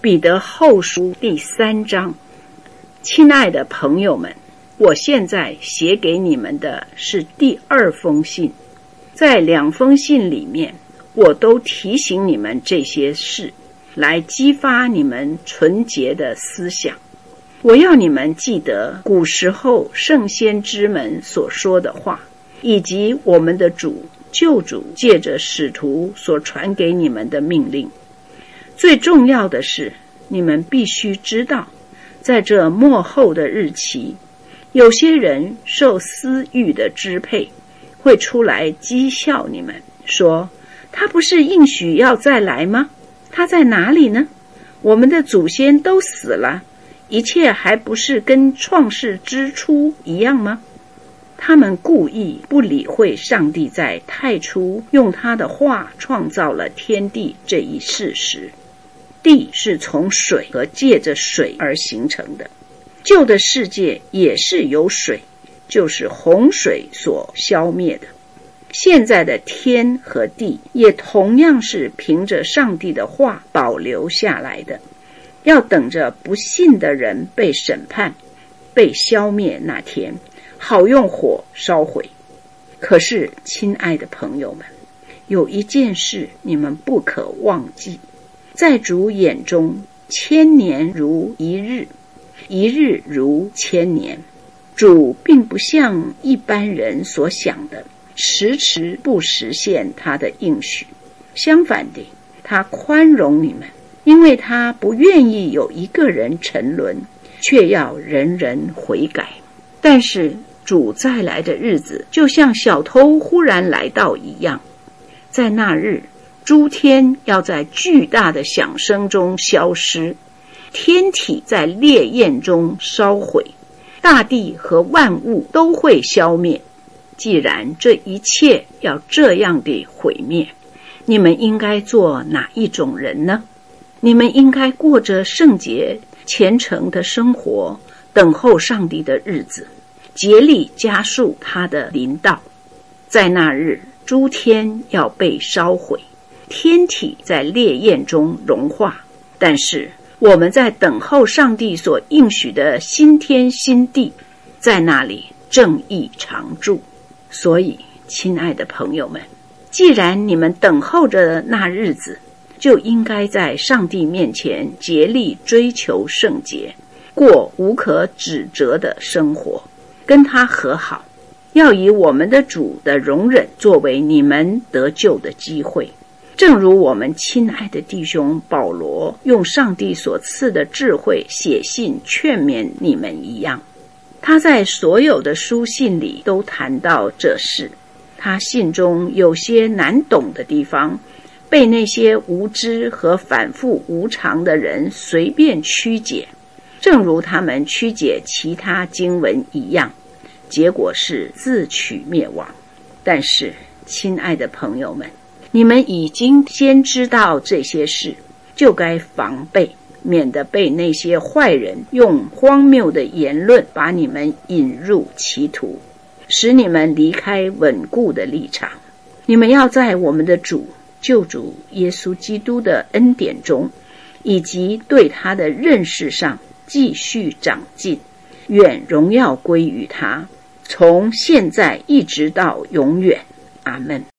彼得后书第3章。亲爱的朋友们，我现在写给你们的是第2封信。在2封信里面，我都提醒你们这些事，来激发你们纯洁的思想。我要你们记得古时候圣先知们所说的话，以及我们的救主借着使徒所传给你们的命令。最重要的是，你们必须知道，在这末后的日期，有些人受私欲的支配，会出来讥笑你们，说他不是应许要再来吗？他在哪里呢？我们的祖先都死了，一切还不是跟创世之初一样吗？他们故意不理会上帝在太初用他的话创造了天地这一事实。地是从水和借着水而形成的，旧的世界也是由水，就是洪水所消灭的。现在的天和地也同样是凭着上帝的话保留下来的，要等着不信的人被审判、被消灭那天，好用火烧毁。可是，亲爱的朋友们，有一件事你们不可忘记，在主眼中，1000年如一日，一日如1000年。主并不像一般人所想的，迟迟不实现他的应许。相反的，他宽容你们，因为他不愿意有一个人沉沦，却要人人悔改。但是主再来的日子，就像小偷忽然来到一样。在那日，诸天要在巨大的响声中消失，天体在烈焰中烧毁，大地和万物都会消灭。既然这一切要这样的毁灭，你们应该做哪一种人呢？你们应该过着圣洁虔诚的生活，等候上帝的日子，竭力加速他的临到。在那日，诸天要被烧毁，天体在烈焰中融化，但是我们在等候上帝所应许的新天新地，在那里正义常驻。所以，亲爱的朋友们，既然你们等候着那日子，就应该在上帝面前竭力追求圣洁，过无可指责的生活，跟他和好，要以我们的主的容忍作为你们得救的机会。正如我们亲爱的弟兄保罗用上帝所赐的智慧写信劝勉你们一样，他在所有的书信里都谈到这事。他信中有些难懂的地方，被那些无知和反复无常的人随便曲解，正如他们曲解其他经文一样，结果是自取灭亡。但是，亲爱的朋友们，你们已经先知道这些事，就该防备，免得被那些坏人用荒谬的言论把你们引入歧途，使你们离开稳固的立场。你们要在我们的救主耶稣基督的恩典中，以及对他的认识上继续长进，愿荣耀归于他，从现在一直到永远。阿们。